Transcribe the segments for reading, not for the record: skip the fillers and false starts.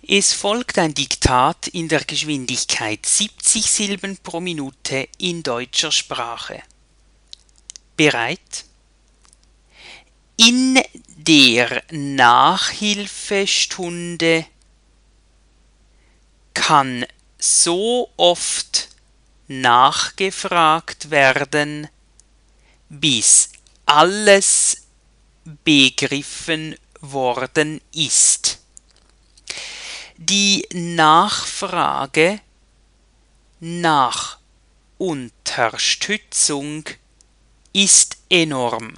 Es folgt ein Diktat in der Geschwindigkeit 70 Silben pro Minute in deutscher Sprache. Bereit? In der Nachhilfestunde kann so oft nachgefragt werden, bis alles begriffen worden ist. Die Nachfrage nach Unterstützung ist enorm.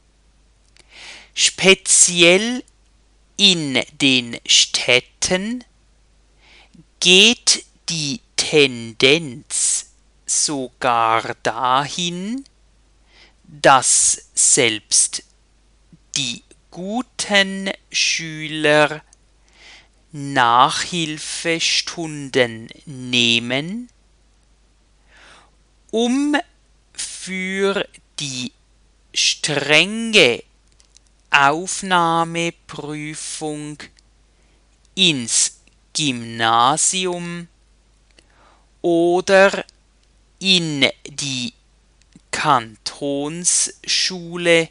Speziell in den Städten geht die Tendenz sogar dahin, dass selbst die guten Schüler Nachhilfestunden nehmen, um für die strenge Aufnahmeprüfung ins Gymnasium oder in die Kantonsschule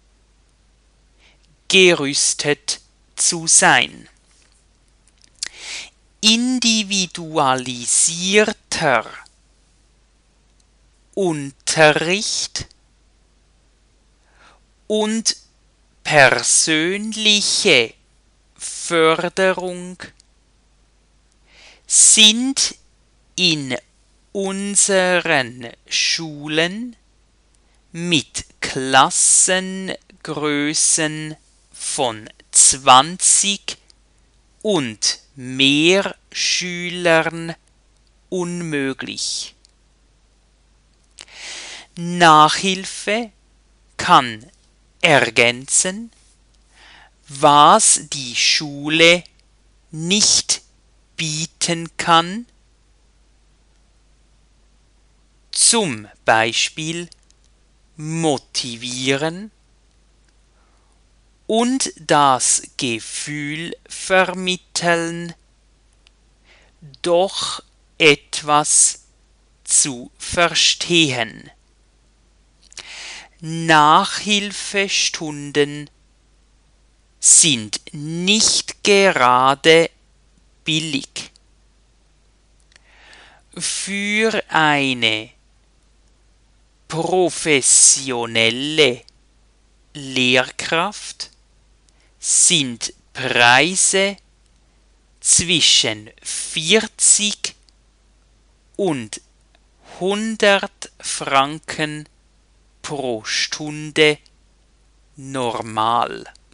gerüstet zu sein. Individualisierter Unterricht und persönliche Förderung sind in unseren Schulen mit Klassengrößen von 20 und mehr Schülern unmöglich. Nachhilfe kann ergänzen, was die Schule nicht bieten kann, zum Beispiel motivieren und das Gefühl vermitteln, doch etwas zu verstehen. Nachhilfestunden sind nicht gerade billig. Für eine professionelle Lehrkraft sind Preise zwischen 40 und 100 Franken pro Stunde normal.